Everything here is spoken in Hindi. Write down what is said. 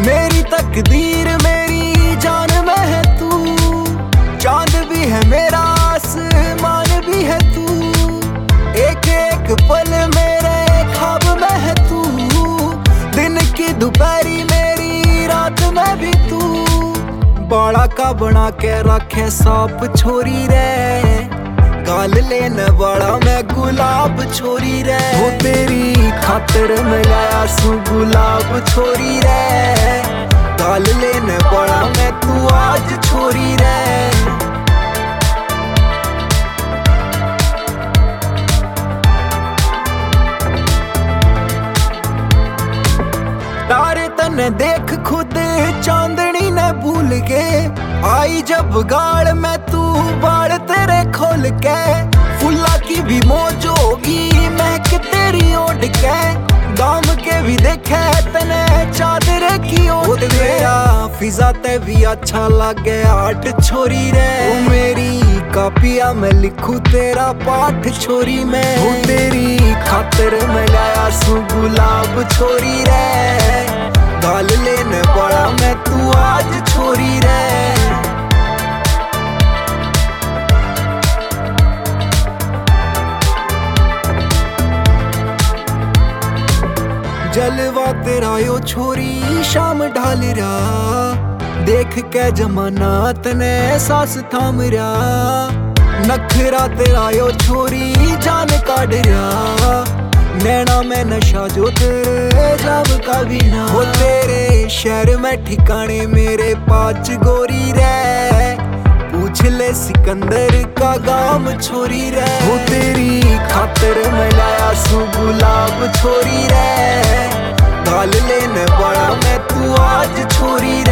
मेरी तकदीर मेरी जान में है तू, चांद भी है मेरा आसमान भी है तू, एक एक पल मेरे ख्वाब में है तू, दिन की दोपहरी मेरी रात में भी तू। बाड़ा का बना के रखे सांप छोरी रे, गाल लेने वाला मैं गुलाब छोरी रे, वो तेरी खातिर मिलाया सू गुलाब छोरी रे, गाल लेने वाला मैं तू आज छोरी रे। तारे तने देख खुद चांदनी ने भूल के, आई जब गाड़ में तू बाड़ तेरे खोल के, फुल्ला की भी मौज होगी महक तेरी ओढ़ के, गाम के भी देखे तने चादर की ओढ़ मेरा फिजा ते भी अच्छा लगे आठ छोरी रे, वो मेरी कापिया में लिखूं तेरा पाठ छोरी में, वो तेरी खातिर मैं लाया सू गुलाब छोरी रे, गाल लेने वाला मैं तू आज छोरी रे। जलवा तेरा यो छोरी शाम ढाल रहा, देख के जमाना तने सास थाम रहा, नखरा तेरा यो छोरी जान काढ़ रहा, नैना में नशा जो तेरे जब का भी ना हो, तेरे शहर में ठिकाने मेरे पाँच गोरी रे, पूछ ले सिकंदर का गाम छोरी रे, वो तेरी खातिर मैं लाया सू गुलाब छोरी रे, गाल लेने वाला मैं तू आज छोरी रे।